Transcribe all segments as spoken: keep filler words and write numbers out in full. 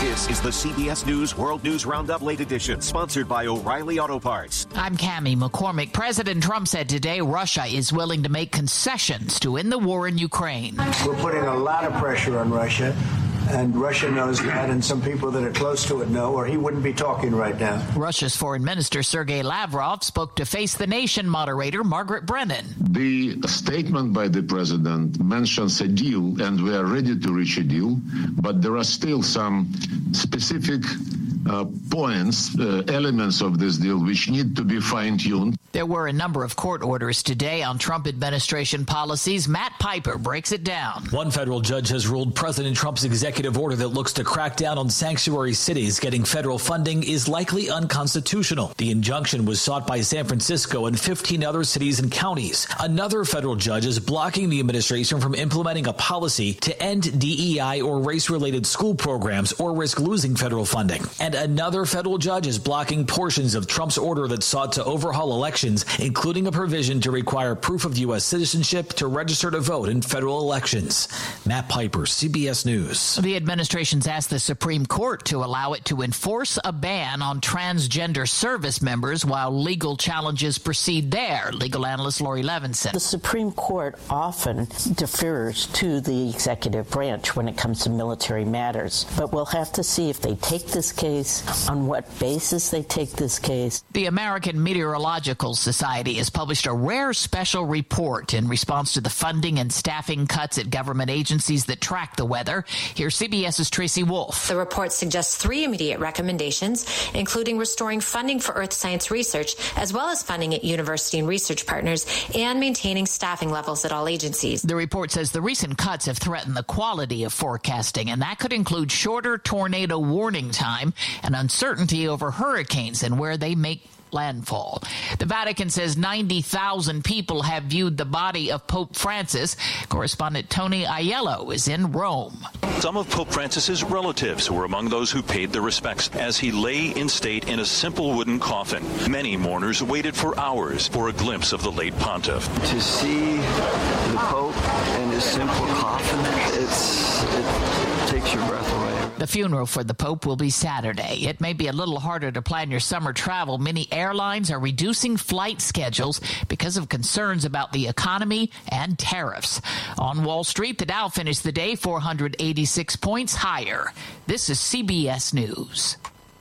This is the C B S News World News Roundup Late Edition, sponsored by O'Reilly Auto Parts. I'm Cammie McCormick. President Trump said today Russia is willing to make concessions to end the war in Ukraine. We're putting a lot of pressure on Russia. And Russia knows that, and some people that are close to it know, or he wouldn't be talking right now. Russia's Foreign Minister Sergei Lavrov spoke to Face the Nation moderator Margaret Brennan. The statement by the president mentions a deal, and we are ready to reach a deal, but there are still some specific uh, points, uh, elements of this deal which need to be fine-tuned. There were a number of court orders today on Trump administration policies. Matt Piper breaks it down. One federal judge has ruled President Trump's executive order that looks to crack down on sanctuary cities getting federal funding is likely unconstitutional. The injunction was sought by San Francisco and fifteen other cities and counties. Another federal judge is blocking the administration from implementing a policy to end D E I or race-related school programs or risk losing federal funding. And another federal judge is blocking portions of Trump's order that sought to overhaul elections, including a provision to require proof of U S citizenship to register to vote in federal elections. Matt Piper, C B S News. The administration's asked the Supreme Court to allow it to enforce a ban on transgender service members while legal challenges proceed there. Legal analyst Lori Levinson. The Supreme Court often defers to the executive branch when it comes to military matters, but we'll have to see if they take this case, on what basis they take this case. The American Meteorological Society has published a rare special report in response to the funding and staffing cuts at government agencies that track the weather. Here's CBS's Tracy Wolf. The report suggests three immediate recommendations, including restoring funding for earth science research, as well as funding at university and research partners, and maintaining staffing levels at all agencies. The report says the recent cuts have threatened the quality of forecasting, and that could include shorter tornado warning time and uncertainty over hurricanes and where they make landfall. The Vatican says ninety thousand people have viewed the body of Pope Francis. Correspondent Tony Aiello is in Rome. Some of Pope Francis's relatives were among those who paid their respects as he lay in state in a simple wooden coffin. Many mourners waited for hours for a glimpse of the late pontiff. To see the Pope in his simple coffin, it's, it takes your breath away. The funeral for the Pope will be Saturday. It may be a little harder to plan your summer travel. Many airlines are reducing flight schedules because of concerns about the economy and tariffs. On Wall Street, the Dow finished the day four hundred eighty-six points higher. This is C B S News.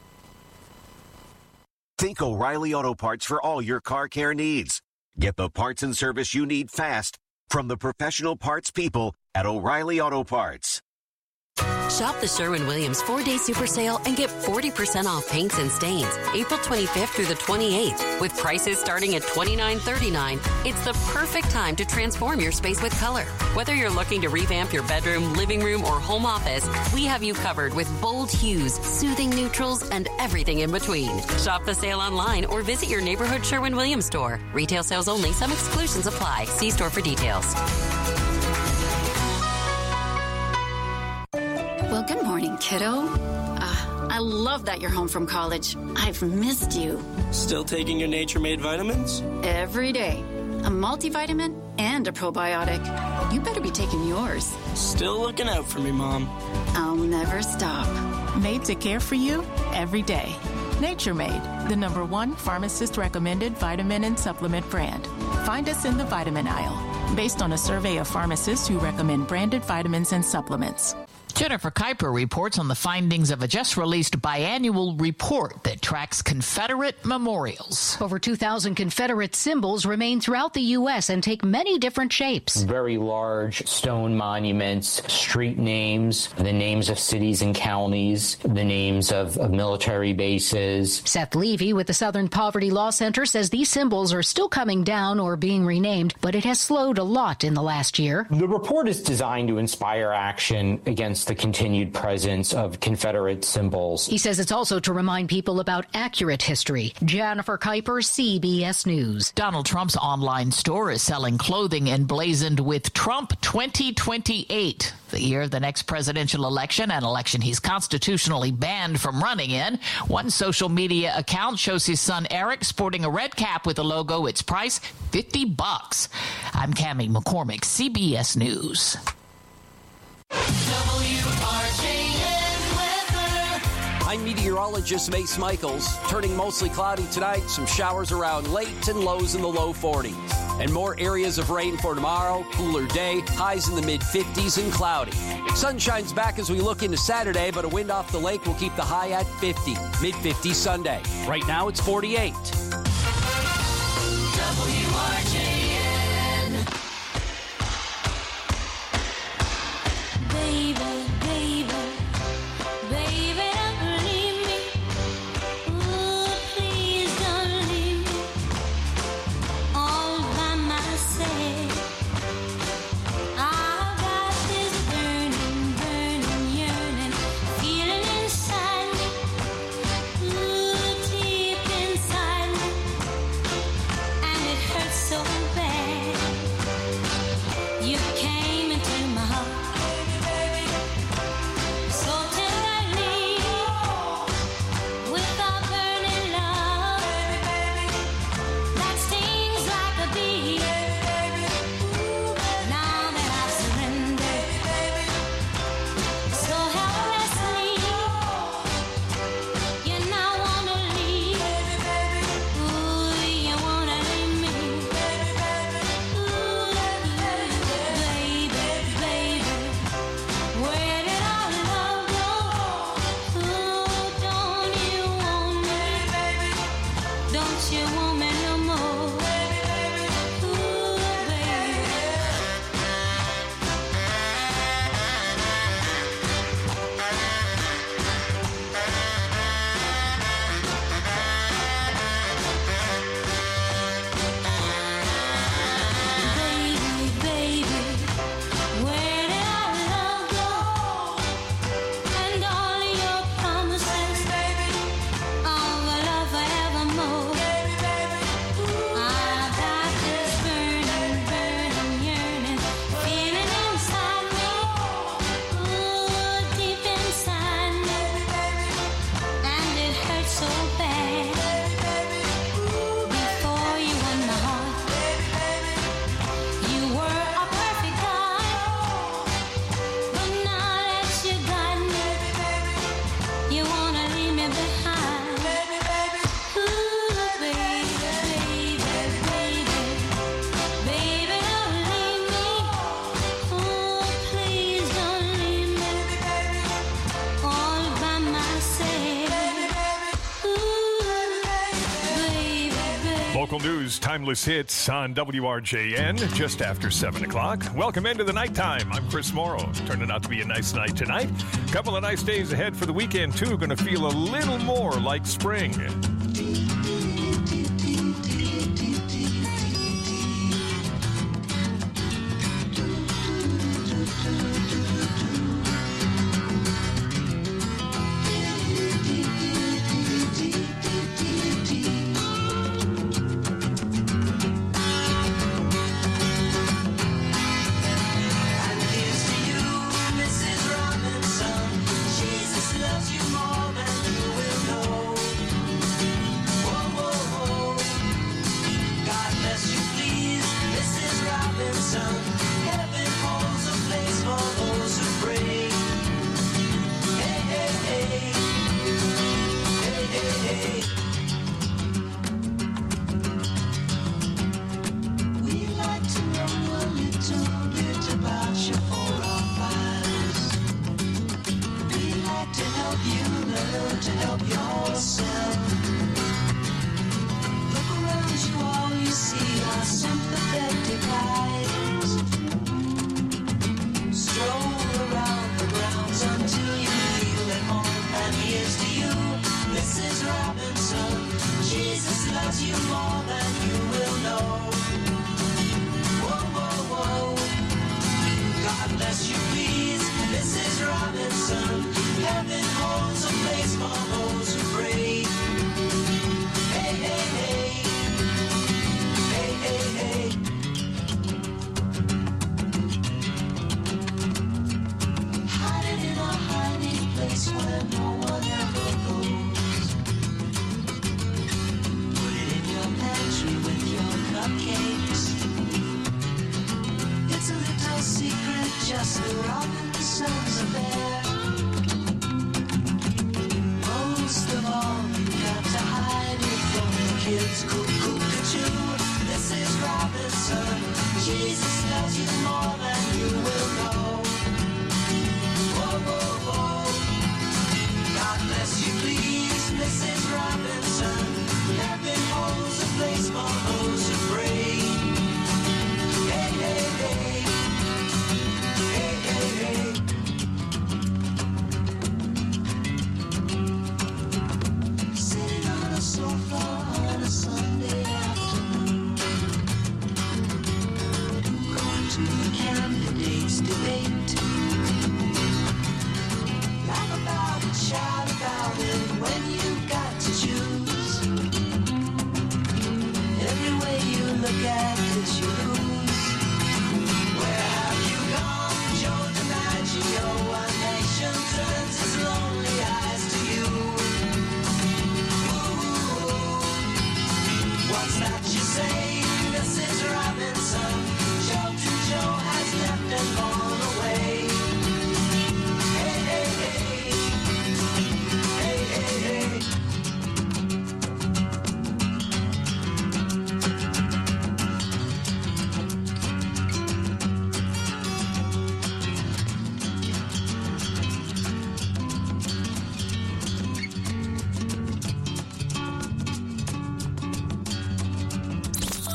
Think O'Reilly Auto Parts for all your car care needs. Get the parts and service you need fast from the professional parts people at O'Reilly Auto Parts. Shop the Sherwin-Williams four-day super sale and get forty percent off paints and stains April twenty-fifth through the twenty-eighth. With prices starting at twenty-nine thirty-nine, it's the perfect time to transform your space with color. Whether you're looking to revamp your bedroom, living room, or home office, we have you covered with bold hues, soothing neutrals, and everything in between. Shop the sale online or visit your neighborhood Sherwin-Williams store. Retail sales only. Some exclusions apply. See store for details. Well, good morning, kiddo. Uh, I love that you're home from college. I've missed you. Still taking your Nature-Made vitamins? Every day. A multivitamin and a probiotic. You better be taking yours. Still looking out for me, Mom. I'll never stop. Made to care for you every day. Nature-Made, the number one pharmacist-recommended vitamin and supplement brand. Find us in the vitamin aisle, based on a survey of pharmacists who recommend branded vitamins and supplements. Jennifer Kuiper reports on the findings of a just-released biannual report that tracks Confederate memorials. Over two thousand Confederate symbols remain throughout the U S and take many different shapes. Very large stone monuments, street names, the names of cities and counties, the names of, of military bases. Seth Levy with the Southern Poverty Law Center says these symbols are still coming down or being renamed, but it has slowed a lot in the last year. The report is designed to inspire action against the continued presence of Confederate symbols. He says it's also to remind people about accurate history. Jennifer Kuiper, C B S News. Donald Trump's online store is selling clothing emblazoned with Trump twenty twenty-eight, the year of the next presidential election, an election he's constitutionally banned from running in. One social media account shows his son Eric sporting a red cap with a logo. Its price, fifty bucks. I'm Cammie McCormick, C B S News. W R J N weather. I'm meteorologist Mace Michaels. Turning mostly cloudy tonight, some showers around late and lows in the low forties. And more areas of rain for tomorrow, cooler day, highs in the mid fifties and cloudy. Sunshine's back as we look into Saturday, but a wind off the lake will keep the high at fifty, mid fifties Sunday. Right now it's forty-eight. W R J N. Baby, baby, baby, don't leave me. Ooh, please don't leave me all by myself. I've got this burning, burning, yearning feeling inside me. Ooh, deep inside me. And it hurts so bad. You came into my heart so tenderly with a burning love that stings like a bee. Now that I've surrendered so helplessly, you now wanna leave. Ooh, you wanna leave me. Ooh, baby, baby, where did our love go? Ooh, don't you want me? Don't you want me no more? Ooh, baby. Baby, baby, where did our love go? And all your promises of a love forevermore. I've got this burning, burning, yearning feeling inside me. Ooh, deep inside me. And it hurts so bad. Before you won my heart, you were a perfect guy. But now that you got me, you wanna leave me behind. Ooh, baby, baby, baby, baby, don't leave me. Oh, please don't leave me all by myself. Ooh, baby, baby. Local news, timeless hits on W R J N just after seven o'clock. Welcome into the nighttime. I'm Chris Morrow. Turning out to be a nice night tonight. Couple of nice days ahead for the weekend, too. Going to feel a little more like spring. And here's to you, Missus Robinson. Jesus loves you more than you will know. Whoa, whoa, whoa. God bless you, please, Missus Robinson. Heaven holds a place for those who pray. Hey, hey, hey. Hey, hey, hey. We like to know a little bit about you for our files. We like to help you learn to help yourself. Look around you, all you see are sympathetic eyes. Stroll around the grounds until you feel at home. And here's to you, Missus Robinson. Jesus loves you more than you will know. Whoa, whoa, whoa. God bless you, please, Missus Robinson. Heaven holds a place for those who pray. Hey, hey, hey. Hey, hey, hey. Hide it in a hiding place where no one ever goes. Put it in your pantry with your cupcakes. It's a little secret, just the Robinsons affair. Oh,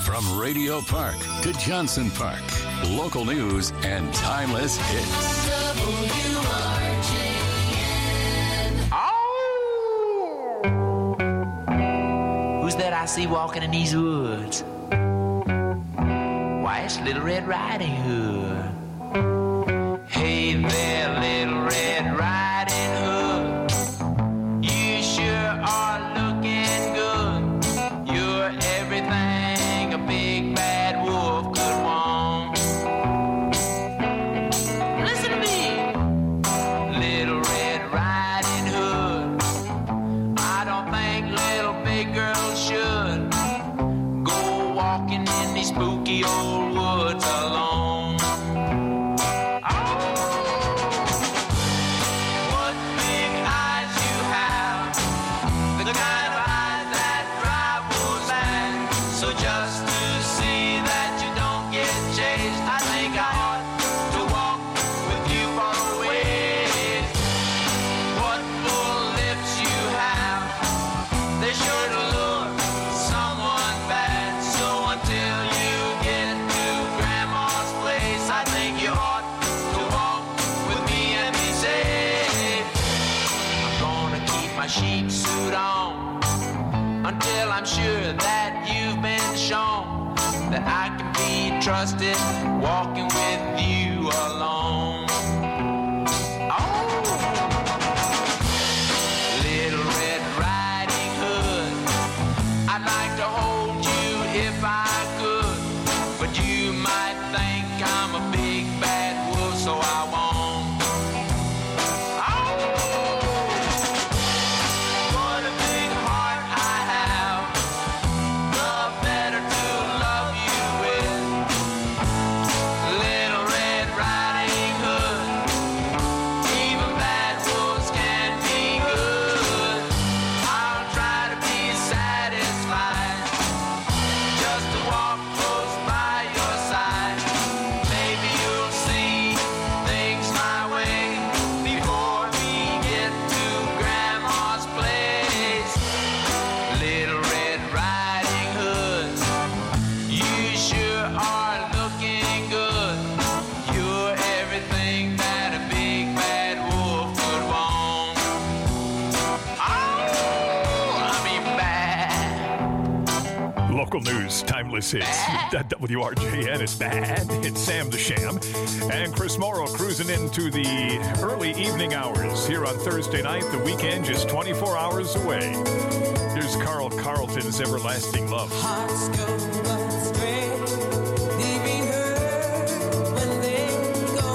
From Radio Park to Johnson Park, local news and timeless hits. W R J N. Who's that I see walking in these woods? Why, it's Little Red Riding Hood. Hey there, Little Red Riding Hood. You sure are looking good. You're everything a big bad wolf could want. Listen to me, Little Red Riding Hood. I don't think little big girls should go walking in these spooky old woods alone. What big eyes you have, the kind of eyes that drive wolves mad. So just to see that you don't get chased, I think I ought to walk with you far away. What full lips you have, they sure to lure someone bad. So until you get to Grandma's place, I think you ought to walk with me and be safe. I'm gonna keep my sheep suit on until I'm sure that you've been shown that I can be trusted walking with you alone. Oh, Little Red Riding Hood, I'd like to hold you if I could, but you might think I'm a big bad wolf, so I won't. Oh, what a big heart I have, the better to love you with. Little Red Riding Hood, even bad wolves can be good. I'll try to be satisfied just to walk close by your side. Maybe you'll see things my way before we get to Grandma's place. Little Red Riding Hood, you sure are looking good. You're everything that a big bad wolf would want. Oh, I mean bad. Local news, timeless hits. That W R J N is bad. It's Sam the Sham and Chris Morrow cruising into the early evening hours here on Thursday night. The weekend just twenty-four hours away. Here's Carl Carlton's Everlasting Love. Hearts go astray, leaving her when they go.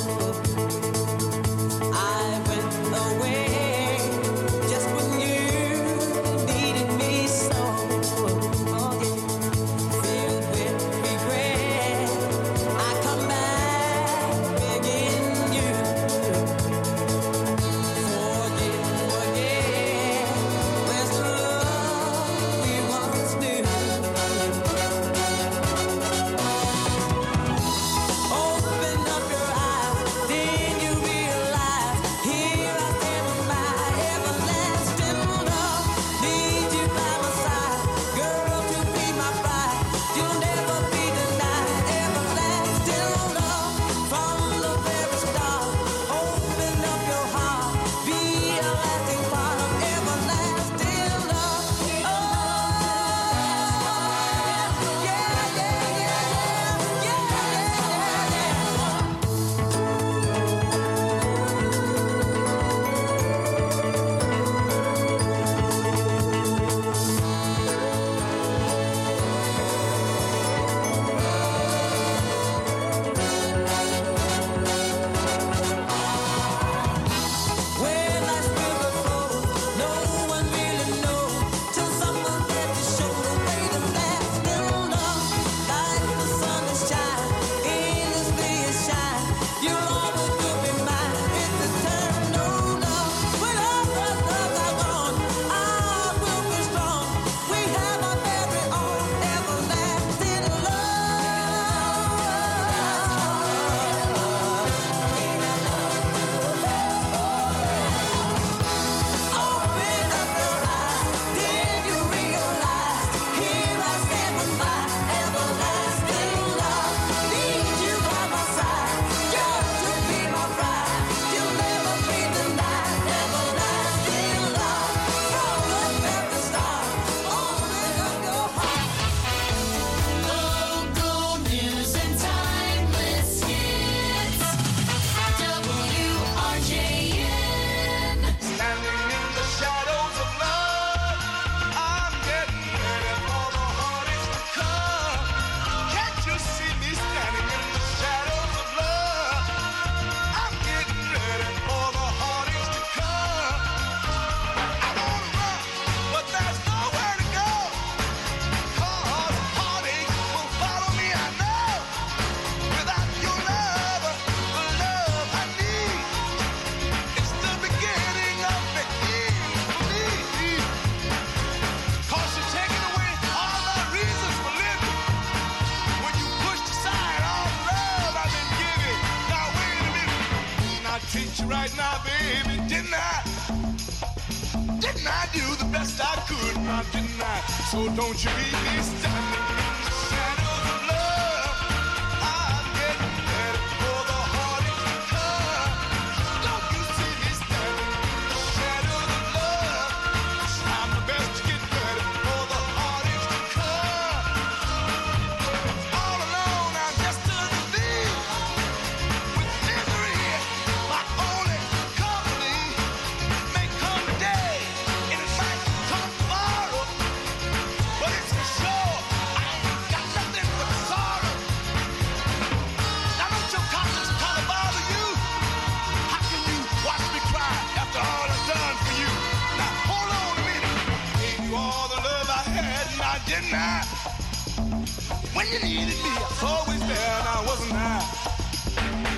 I went away just when you needed me so. Oh, yeah. Filled with regret, I come back begging you. Forget, forget, where's the love we once knew? didn't I? Didn't I do the best I could? Now didn't I? So don't you leave me standing in the shadows of love. I'm getting ready for the heartache to come. Don't you see me standing in the shadows of love? I'm the best to get ready for the heartache to come. All alone, I'm just a leave with misery. My only company may come today, and it might come tomorrow, but it's for sure I ain't got nothing but sorrow. Now don't your conscience kind of bother you? How can you watch me cry after all I've done for you? Now hold on a minute. Gave you all the love I had, now didn't I? When you needed me, I was always there, now wasn't I?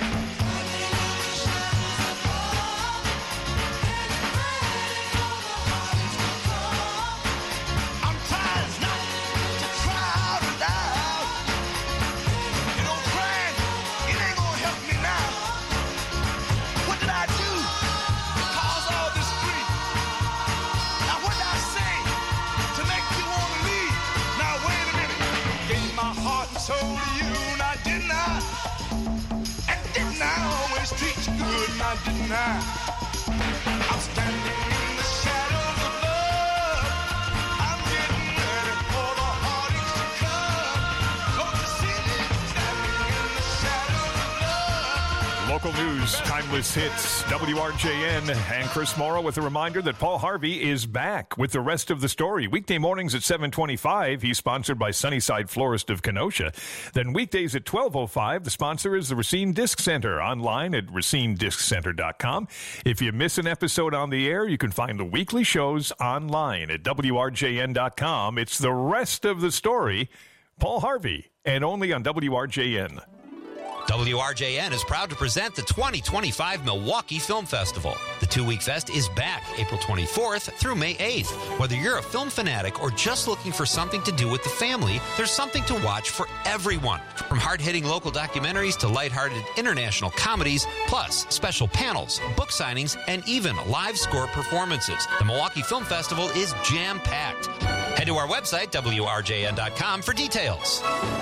I'm trying not to cry out loud. You know, crying, it ain't gonna help me now. What did I do to cause all this grief? Now what did I say to make you want to leave? Now wait a minute. Gave my heart and soul to you, now didn't I? And didn't I always treat you good, now didn't I? I'm standing in the shadows of love. I'm getting ready for the heartaches to come. Don't you see me standing in the shadows of love? Local news, timeless hits, W R J N, and Chris Morrow with a reminder that Paul Harvey is back with the rest of the story. Weekday mornings at seven twenty-five, he's sponsored by Sunnyside Florist of Kenosha. Then weekdays at twelve oh five, the sponsor is the Racine Disc Center, online at racine disc center dot com. If you miss an episode on the air, you can find the weekly shows online at W R J N dot com. It's the rest of the story, Paul Harvey, and only on W R J N. W R J N is proud to present the twenty twenty-five Milwaukee Film Festival. The two-week fest is back April twenty-fourth through May eighth. Whether you're a film fanatic or just looking for something to do with the family, there's something to watch for everyone. From hard-hitting local documentaries to lighthearted international comedies, plus special panels, book signings, and even live score performances. The Milwaukee Film Festival is jam-packed. Head to our website, W R J N dot com, for details.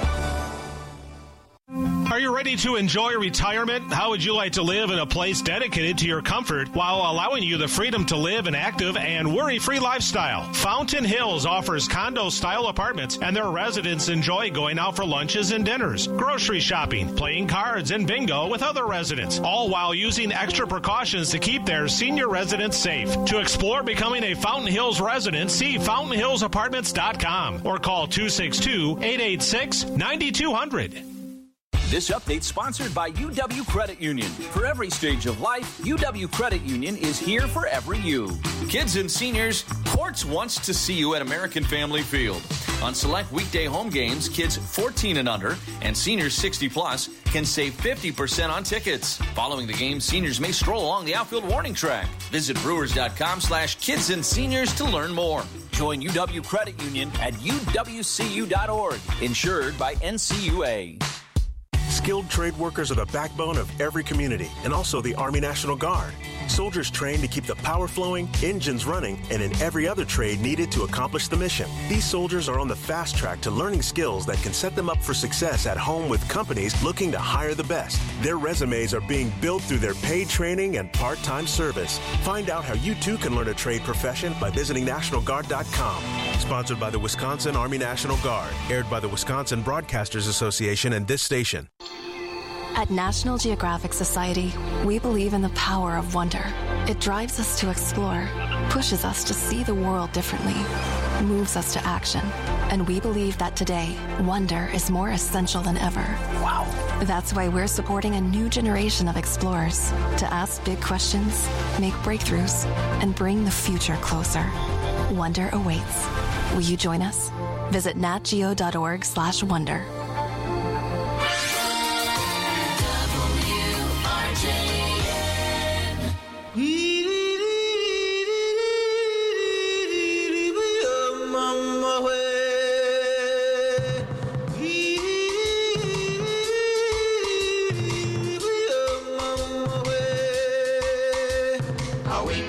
Are you ready to enjoy retirement? How would you like to live in a place dedicated to your comfort while allowing you the freedom to live an active and worry-free lifestyle? Fountain Hills offers condo-style apartments, and their residents enjoy going out for lunches and dinners, grocery shopping, playing cards, and bingo with other residents, all while using extra precautions to keep their senior residents safe. To explore becoming a Fountain Hills resident, see fountain hills apartments dot com or call two six two, eight eight six, nine two zero zero. This update sponsored by U W Credit Union. For every stage of life, U W Credit Union is here for every you. Kids and seniors, Quartz wants to see you at American Family Field. On select weekday home games, kids fourteen and under and seniors sixty plus can save fifty percent on tickets. Following the game, seniors may stroll along the outfield warning track. Visit brewers.com slash kids and seniors to learn more. Join U W Credit Union at U W C U dot org. Insured by N C U A. Skilled trade workers are the backbone of every community and also the Army National Guard. Soldiers trained to keep the power flowing, engines running, and in every other trade needed to accomplish the mission. These soldiers are on the fast track to learning skills that can set them up for success at home with companies looking to hire the best. Their resumes are being built through their paid training and part-time service. Find out how you too can learn a trade profession by visiting national guard dot com. Sponsored by the Wisconsin Army National Guard. Aired by the Wisconsin Broadcasters Association and this station. At National Geographic Society, we believe in the power of wonder. It drives us to explore, pushes us to see the world differently, moves us to action. And we believe that today, wonder is more essential than ever. Wow. That's why we're supporting a new generation of explorers to ask big questions, make breakthroughs, and bring the future closer. Wonder awaits. Will you join us? Visit natgeo dot org slash wonder. Are we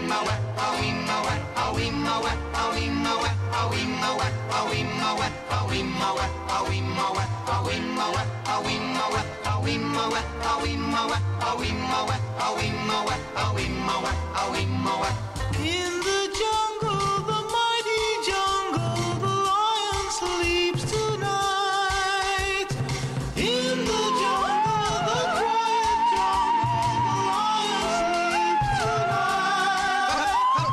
In the jungle, the mighty jungle, the lion sleeps tonight. In the jungle, the quiet jungle, the lion sleeps tonight.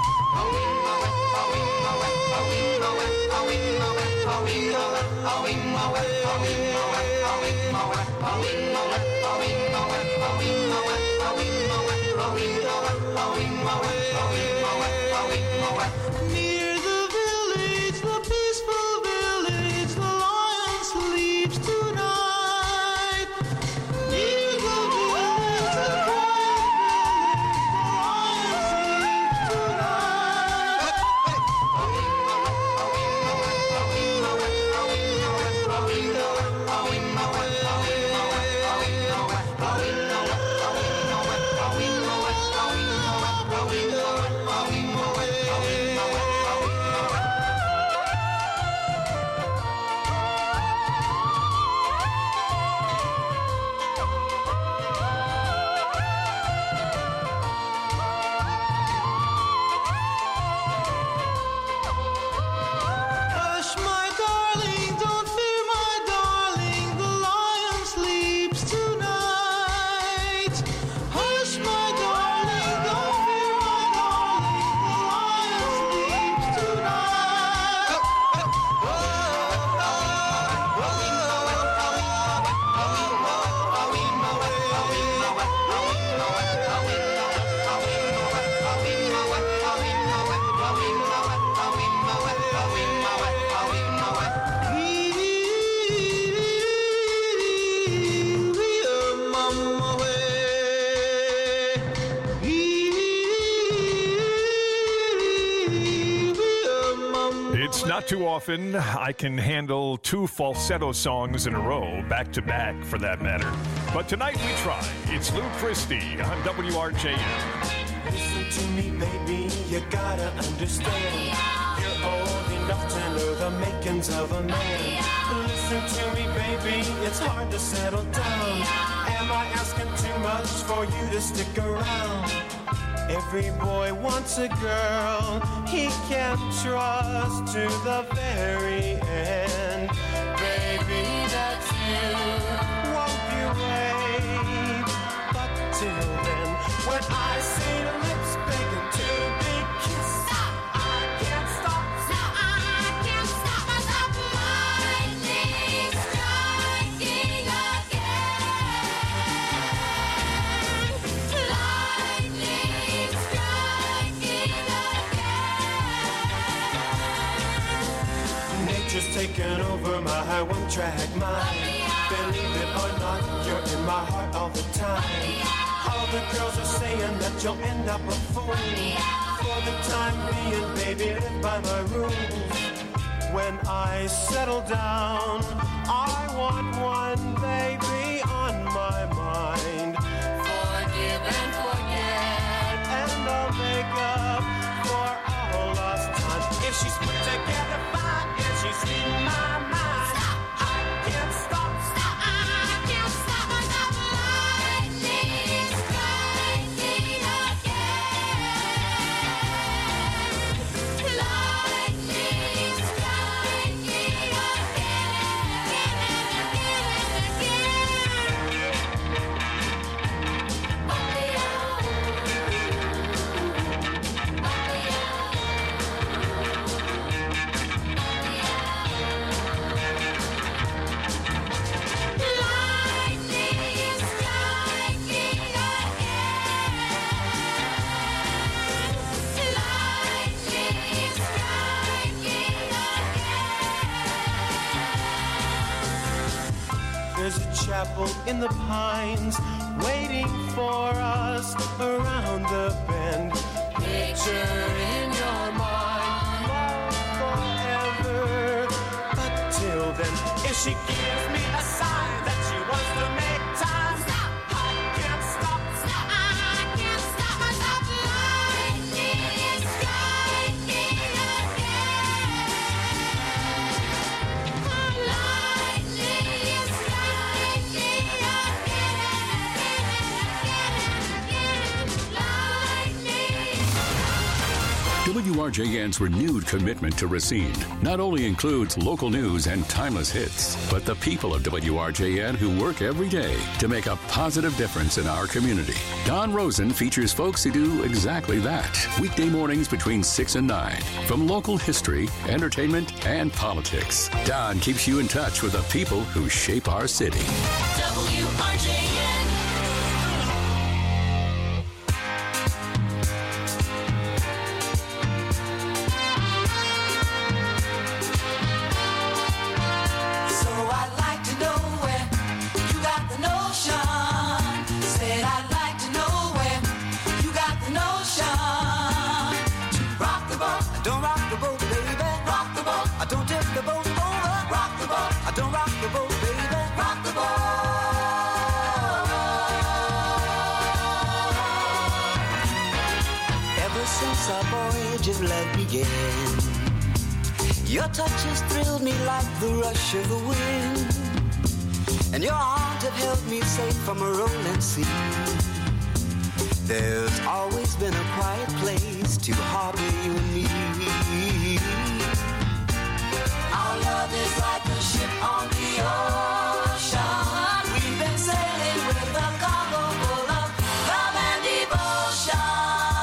Near the village, the peaceful village, the lion sleeps tonight. Near the village, the quiet village, the lion Hush, my darling, don't fear, my darling, the lion sleeps tonight. Hush, my darling, don't fear, my darling, the lion sleeps tonight. It's not too often I can handle two falsetto songs in a row, back to back for that matter. But tonight we try. It's Lou Christie on W R J M. Listen to me, baby, you gotta understand. You're old enough to know the makings of a man. Listen to me, baby, it's hard to settle down. Am I asking too much for you to stick around? Every boy wants a girl he can trust to the very end. Baby, that's you. Won't you wait? But till then, when I see your lips begging to be kissed, I can't stop. I can't stop myself. Lightning striking again. Lightning striking again. Nature's taken over my one-track mind. Believe it or not, you're in my heart all the time. All the girls are saying that you'll end up a fool. For the time being, baby, live by my rules. When I settle down, I want one baby on my mind. Forgive and forget, and I'll make up for all lost time. If she's put together fine, and she's in my mind, stop. I can't stop. Stop. I can't stop myself. Lightning striking again. Lightning striking There's a chapel in the pines waiting for us around the bend. Picture in your mind, love forever. But till then, if she gives me a sign that she wants to make time, stop. I can't stop. Stop. I can't stop myself. Lightning striking again. W R J N's renewed commitment to Racine not only includes local news and timeless hits, but the people of W R J N who work every day to make a positive difference in our community. Don Rosen features folks who do exactly that. Weekday mornings between six and nine. From local history, entertainment, and politics, Don keeps you in touch with the people who shape our city. W R J N. Our voyage of love began. Your touch has thrilled me like the rush of the wind, and your arms have held me safe from a rolling sea. There's always been a quiet place to harbor you and me. Our love is like a ship on the ocean. We've been sailing with a cargo full of love and devotion.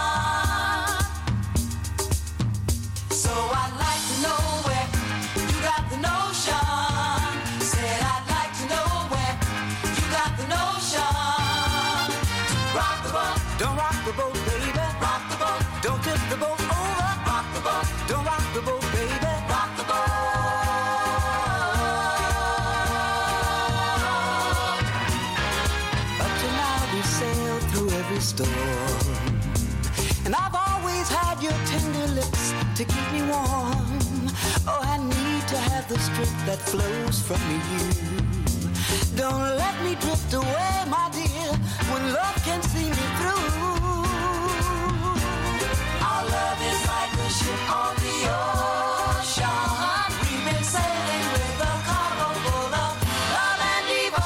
Don't rock the boat, baby. Rock the boat. Don't tip the boat over. Rock the boat. Don't rock the boat, baby. Rock the boat. Up to now we sailed through every storm, and I've always had your tender lips to keep me warm. Oh, I need to have the strength that flows from you. Don't let me drift away, my dear, when love can see me through. Our love is like a ship on the ocean. We've been sailing with a cargo full of love and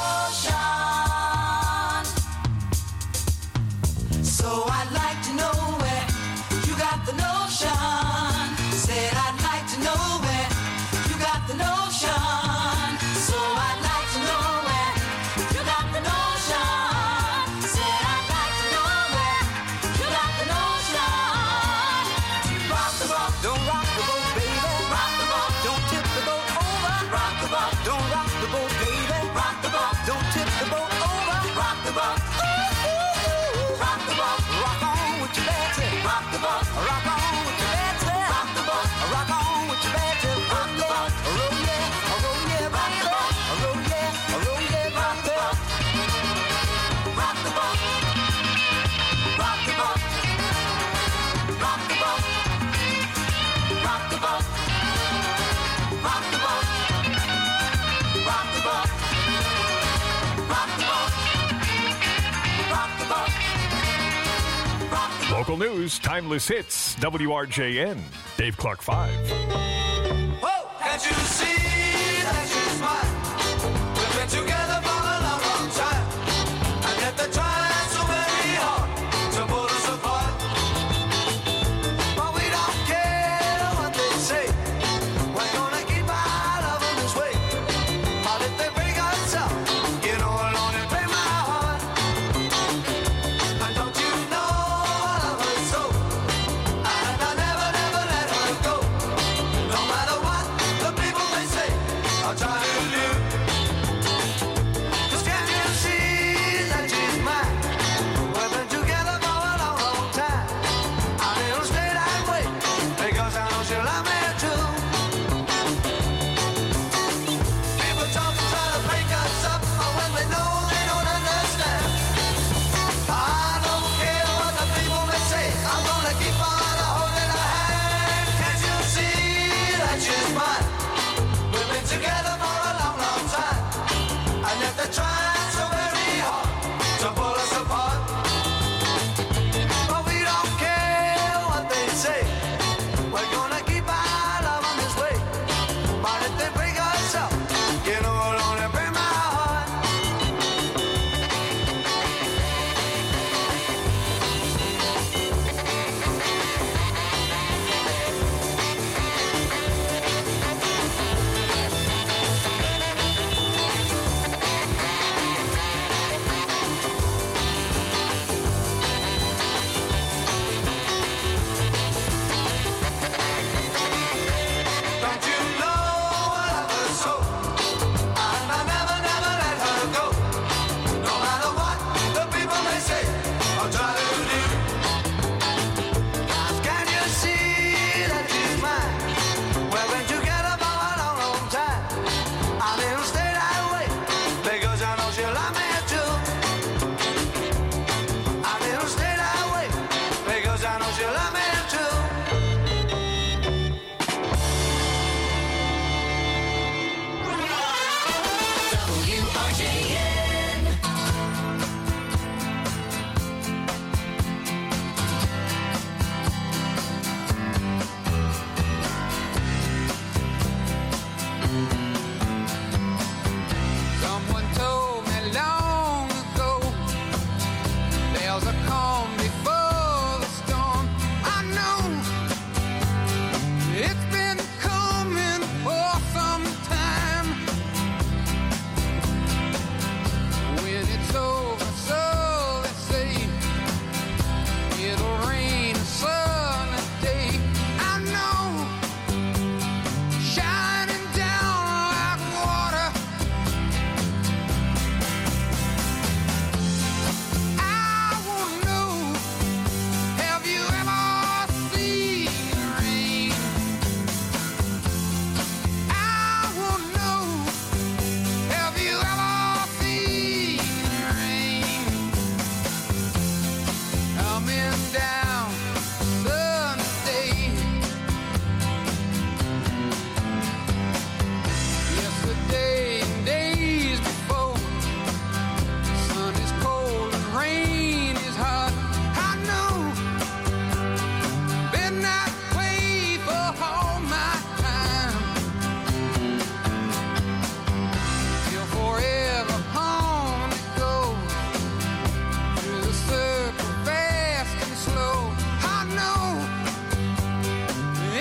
devotion. So I'd like to know where you got the notion. Said I'd like to know where you got the notion. So I'd like to know where you got the notion. Said I'd like to know where you got the notion. Rock the boat, don't rock the boat, baby. Rock the boat, don't tip the boat over. Rock the boat, don't rock the boat, baby. Rock the boat, don't tip the boat over. Rock the boat, ooh, ooh, ooh. Rock the boat, rock on with your bad tip. Rock the boat, rock on with your bad tip. Rock the boat, rock on with your bad tip. Rock the boat, roll yeah, roll yeah, rock the boat, roll yeah, roll yeah, rock the boat. Rock the boat, rock the boat, rock the boat, rock the boat, rock the boat, rock the boat, rock the boat, rock the boat, rock the boat. Local news, timeless hits, W R J N. Dave Clark five. Oh, can't you see that she's mine? We've been together for a long, long time, and yet they're trying so very hard to pull us apart. But we don't care what they say. We're gonna keep our love in this way. But if they break us up, you know alone and break my heart. And don't you know I love her so? And I'll never, never let her go. No matter what the people may say.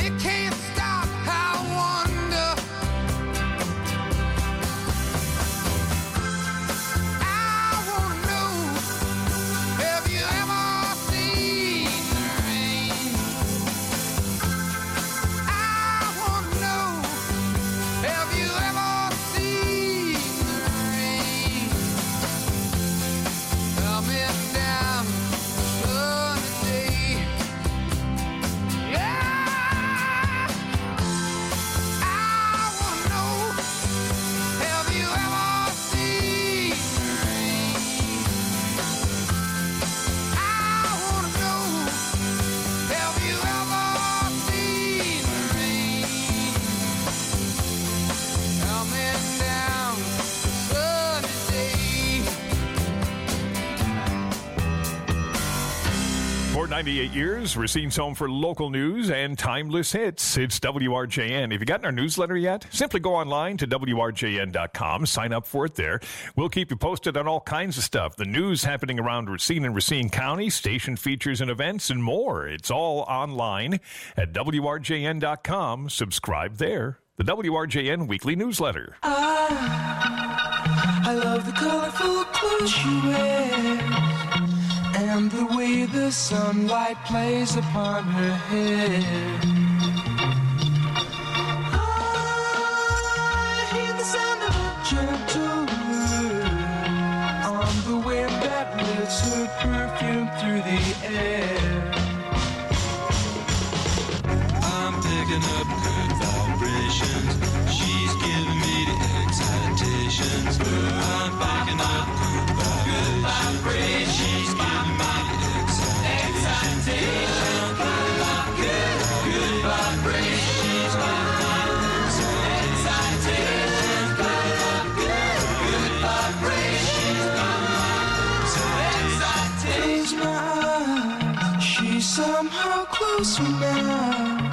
it can't stop. I wonder. I wanna know, have you ever seen the rain? I wanna know, have you ever seen the rain coming down sunny day? Yeah, I wanna know, have you ever seen the rain? I wanna know, have you ever seen the rain coming down sunny day? For ninety-eight years, Racine's home for local news and timeless hits. It's W R J N. Have you gotten our newsletter yet? Simply go online to W R J N dot com. Sign up for it there. We'll keep you posted on all kinds of stuff. The news happening around Racine and Racine County, station features and events, and more. It's all online at W R J N dot com. Subscribe there. The W R J N Weekly Newsletter. I, I love the colorful clothes she wears and the way the sunlight plays upon her hair. I hear the sound of a gentle word on the wind that lifts her perfume through the air. I'm picking up good vibrations. She's giving me the excitations. I'm picking up good vibrations. She's giving me the excitations. I'm good, good vibrations. She's giving me the excitations. Good, good vibrations. Close my eyes. She's somehow closer now.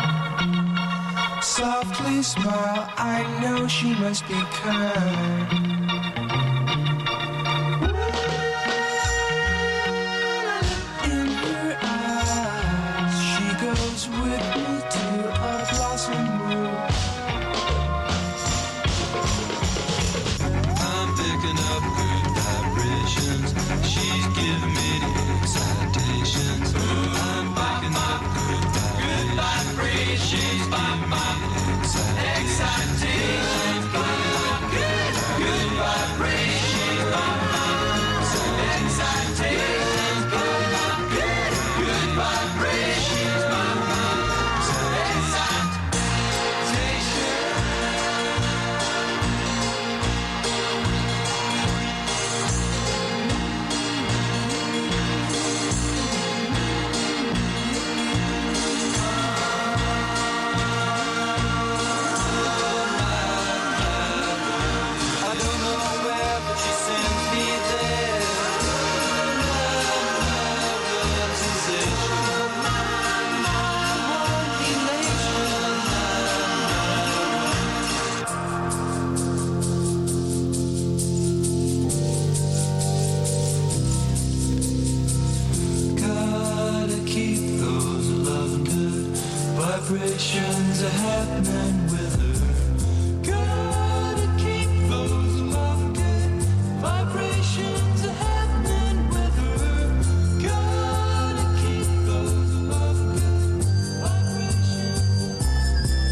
Softly smile, I know she must be kind. In her eyes, she goes with me to a blossom room. I'm picking up good vibrations. She's giving me the excitations. I'm picking up good vibrations. She's giving me excitations. Good, good vibrations. Excitations. Good, good vibrations. I don't know where, but she sends me there. Love, sensation. Gotta keep those loving good vibrations are happening with her. Gotta keep those loving good vibrations are happening with her. Gotta keep those loving good vibrations.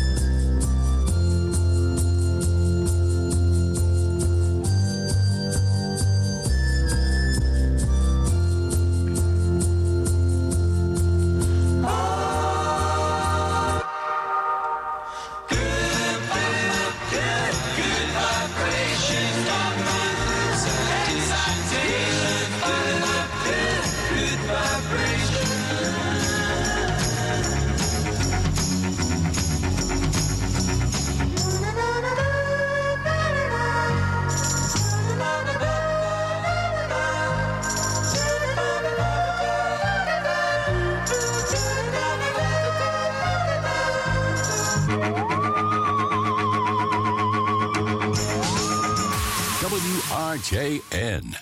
W R J N.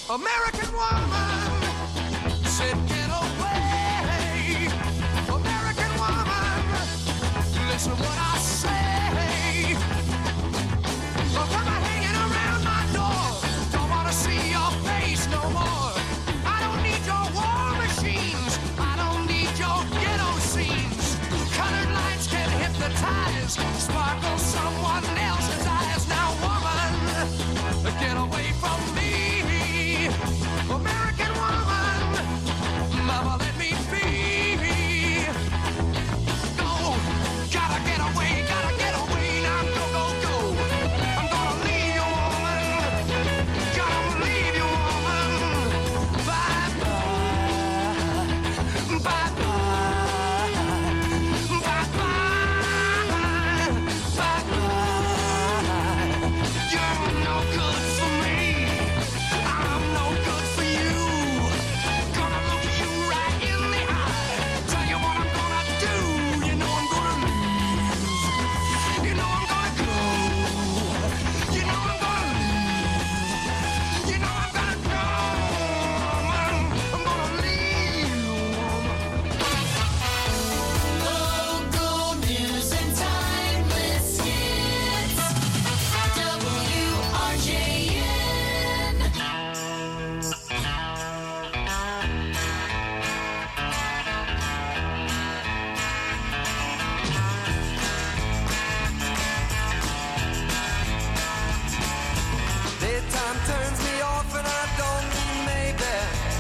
American woman said, get away. American woman, listen what I say. Well, come on hanging around my door. Don't want to see your face no more. I don't need your war machines. I don't need your ghetto scenes. Colored lights can hypnotize, sparkle someone else's eyes. Now, woman, get away from me. American woman, mama, let me be. Go, gotta get away, gotta get away. Now go, go, go. I'm gonna leave you, woman. Gonna leave you, woman. Bye bye, bye bye, bye bye, bye bye. You're no good for me. I'm no good for you. Gonna look you right in the eye. Tell you what I'm gonna do. You know I'm gonna leave. You know I'm gonna go. You know I'm gonna leave. You know I'm gonna go. I'm gonna leave. Local news and timeless hits. W R J N. Daytime turns me off and I don't mean maybe.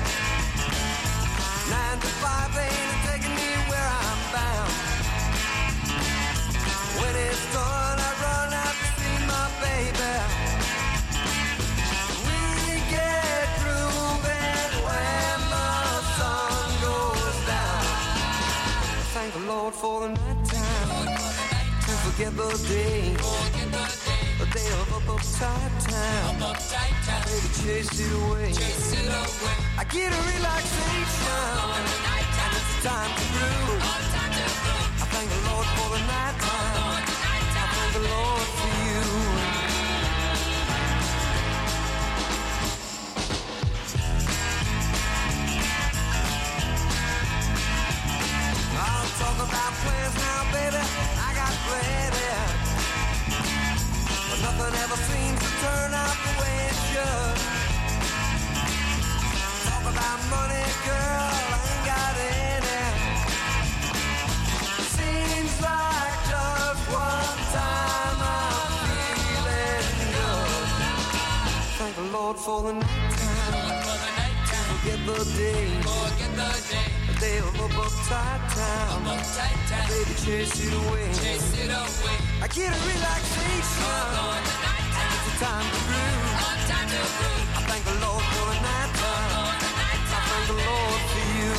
Nine to five ain't taking me where I'm bound. When it's done, I run out to see my baby. We get grooving when the sun goes down. Thank the Lord for the night time to forget the day. A day of up upside down. Baby, chase it away. I get a relaxation. And it's time to groove. I thank the Lord for the night time. I thank the Lord for you. I'll talk about plans now, baby. I got plenty. But nothing ever seems to turn out the way it should. Talk about money, girl, I ain't got any. Seems like just one time I'm feeling good. Thank the Lord for the night time. Forget the day. A day of up upside down. Baby, chase it away. I get a relaxation. And it's a time to groove. I thank the Lord for the night time. I thank the Lord for you.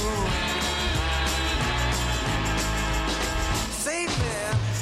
Save me.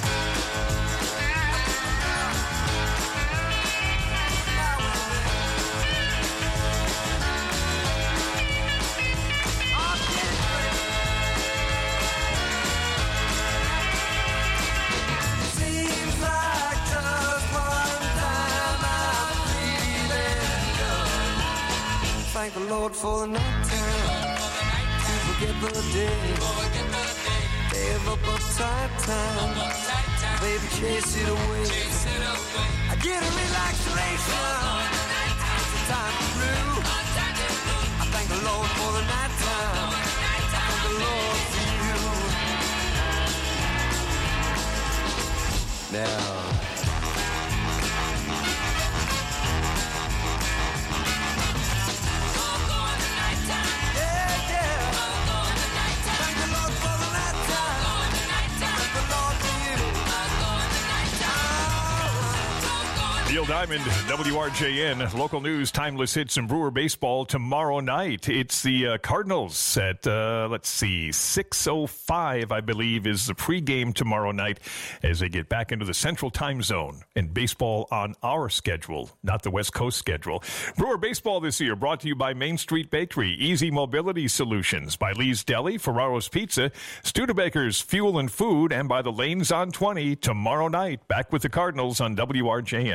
Seems like just one time I'm feeling good. Thank the Lord for the night time. To forget the day. Day of up upside down. Baby, chase it away. I get a relaxation. It's a time to groove. I thank the Lord for the night time. I thank the Lord for you. Now. Neil Diamond, W R J N, local news, timeless hits, and Brewer baseball tomorrow night. It's the uh, Cardinals at, uh, let's see, six oh five, I believe, is the pregame tomorrow night as they get back into the Central Time Zone and baseball on our schedule, not the West Coast schedule. Brewer baseball this year brought to you by Main Street Bakery, Easy Mobility Solutions, by Lee's Deli, Ferraro's Pizza, Studebaker's Fuel and Food, and by the Lanes on twenty tomorrow night. Back with the Cardinals on W R J N.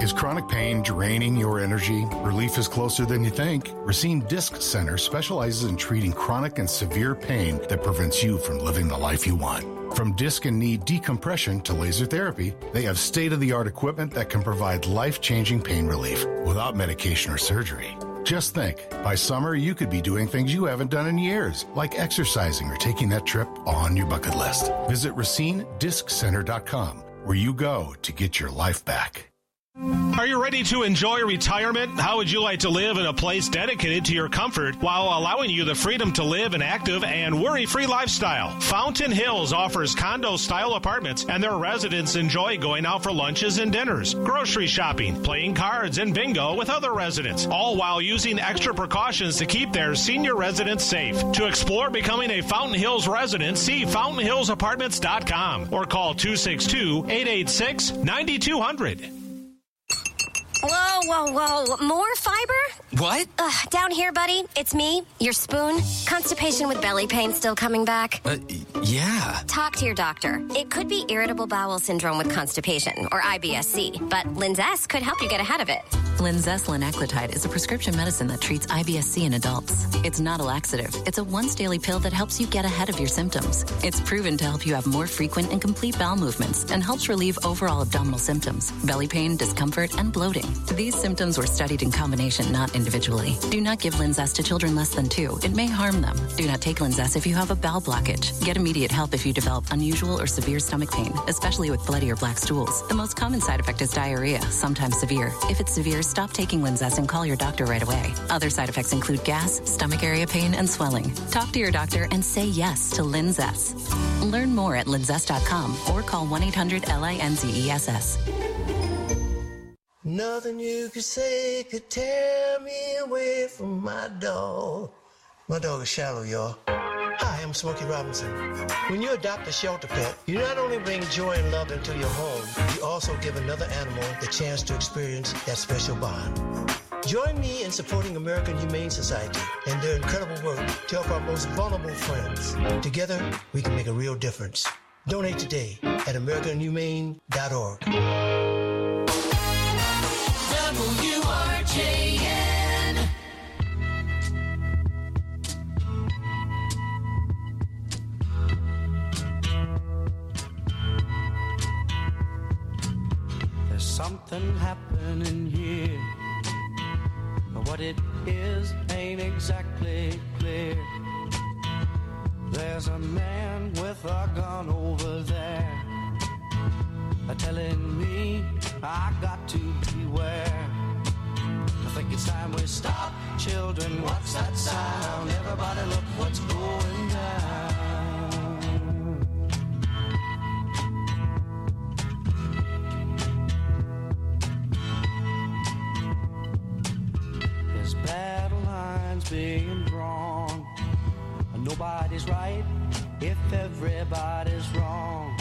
Is chronic pain draining your energy? Relief is closer than you think. Racine Disc Center specializes in treating chronic and severe pain that prevents you from living the life you want. From disc and knee decompression to laser therapy, they have state-of-the-art equipment that can provide life-changing pain relief without medication or surgery. Just think, by summer you could be doing things you haven't done in years, like exercising or taking that trip on your bucket list. Visit Racine Disc Center dot com, where you go to get your life back. Are you ready to enjoy retirement? How would you like to live in a place dedicated to your comfort while allowing you the freedom to live an active and worry-free lifestyle? Fountain Hills offers condo-style apartments, and their residents enjoy going out for lunches and dinners, grocery shopping, playing cards, and bingo with other residents, all while using extra precautions to keep their senior residents safe. To explore becoming a Fountain Hills resident, see fountain hills apartments dot com or call two six two, eight eight six, nine two zero zero. Whoa, whoa, whoa. More fiber? What? Ugh, down here, buddy. It's me, your spoon. Constipation with belly pain still coming back? Uh, yeah. Talk to your doctor. It could be irritable bowel syndrome with constipation, or I B S C, but Linzess could help you get ahead of it. Linzess linaclotide is a prescription medicine that treats I B S C in adults. It's not a laxative. It's a once-daily pill that helps you get ahead of your symptoms. It's proven to help you have more frequent and complete bowel movements and helps relieve overall abdominal symptoms, belly pain, discomfort, and bloating. These symptoms were studied in combination, not individually. Do not give Linzess to children less than two. It may harm them. Do not take Linzess if you have a bowel blockage. Get immediate help if you develop unusual or severe stomach pain, especially with bloody or black stools. The most common side effect is diarrhea, sometimes severe. If it's severe, stop taking Linzess and call your doctor right away. Other side effects include gas, stomach area pain, and swelling. Talk to your doctor and say yes to Linzess. Learn more at linzess dot com or call one eight hundred L I N Z E S S. Nothing you could say could tear me away from my dog. My dog is Shallow, y'all. Hi, I'm Smokey Robinson. When you adopt a shelter pet, you not only bring joy and love into your home, you also give another animal the chance to experience that special bond. Join me in supporting American Humane Society and their incredible work to help our most vulnerable friends. Together, we can make a real difference. Donate today at american humane dot org. W R J N. There's something happening here, but what it is ain't exactly clear. There's a man with a gun over there, telling me I got to beware. I think it's time we stop. Children, what's that sound? Everybody look what's going down. There's battle lines being drawn. Nobody's right if everybody's wrong.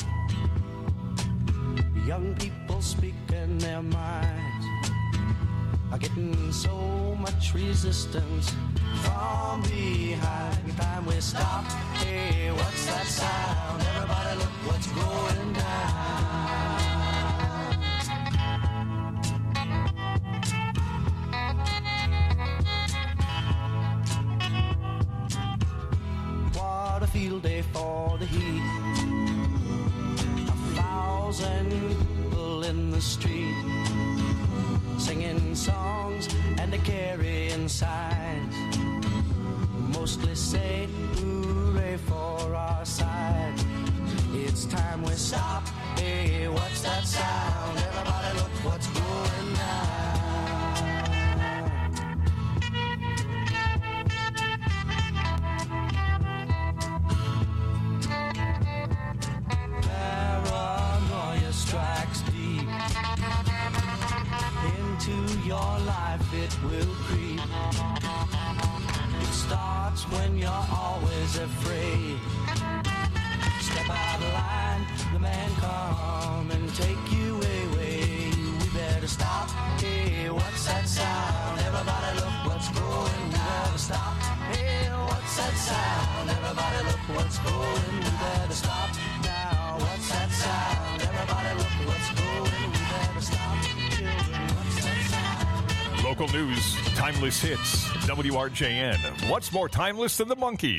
Young people speaking their minds are getting so much resistance from behind. Time we stop. Hey, what's that sound? Everybody look what's going down. What a field day for the heat. A thousand people in the street, singing songs and a carrying signs, mostly say hooray for our side. It's time we stop. Hey, what's that sound? Everybody look what's going down. Paranoia strikes deep into your life, it will creep. It starts when you're always afraid. Step out of line, the man come and take you away. We better stop. Hey, what's that sound? Everybody look what's going. We better stop. Hey, what's that sound? Everybody look what's going. We better stop now. What's that sound? Everybody look what's going. We better stop. Children, news, timeless hits, W R J N. What's more timeless than the Monkees?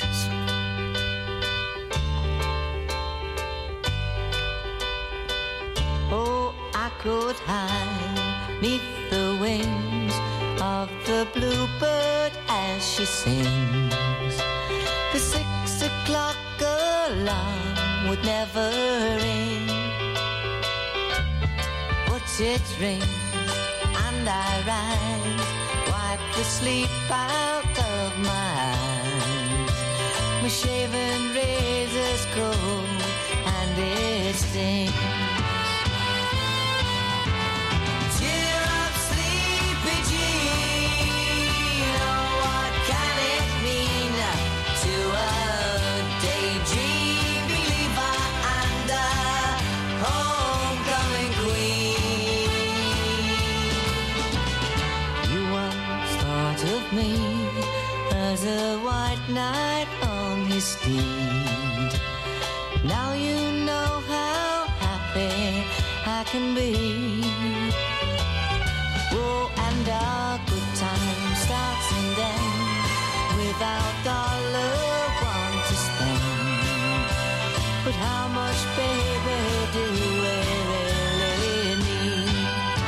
Oh, I could hide neath the wings of the bluebird as she sings. The six o'clock alarm would never ring, but it rings and I rise, wipe the sleep out of my eyes. My shaven razor's cold and it stings. Cheer up, sleepy Jean. Oh, what can it mean to a daydream believer and a homecoming queen? You once thought of me as a white knight on his steed. Now you know how happy I can be. Oh, and our good time starts and ends without dollar one to spend. But how much, baby, do we really need?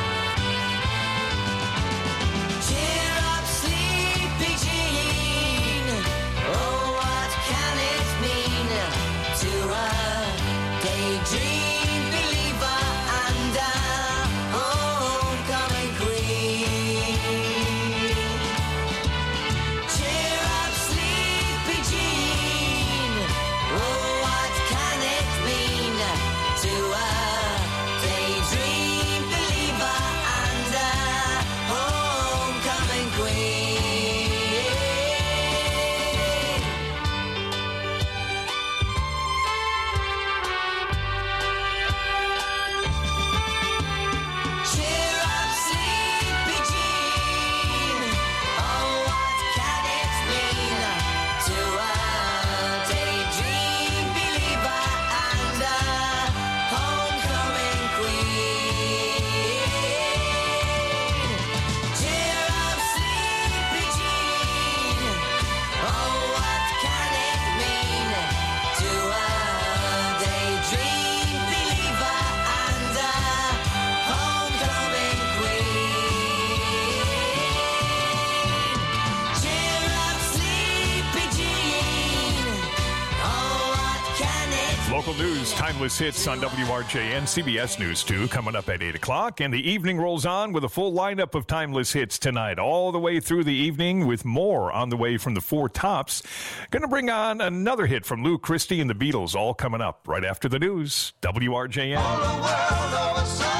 Cheer up, sleepy Jean. Oh, what can it mean to a daydream believer and a homecoming queen? Cheer up, sleepy Jean. Oh, what can it mean to a daydream believer and a homecoming queen? Cheer up, sleepy Jean. Oh, what can it mean to a daydream believer and a homecoming queen? Cheer up, sleepy Jean. Oh, what can it mean to a daydream believer and a homecoming queen? Cheer up, sleepy Jean. Oh, what can it Local news, timeless hits on W R J N, C B S News two, coming up at eight o'clock. And the evening rolls on with a full lineup of timeless hits tonight, all the way through the evening, with more on the way from the Four Tops. Going to bring on another hit from Lou Christie and the Beatles, all coming up right after the news. W R J N. All the world, all the sun.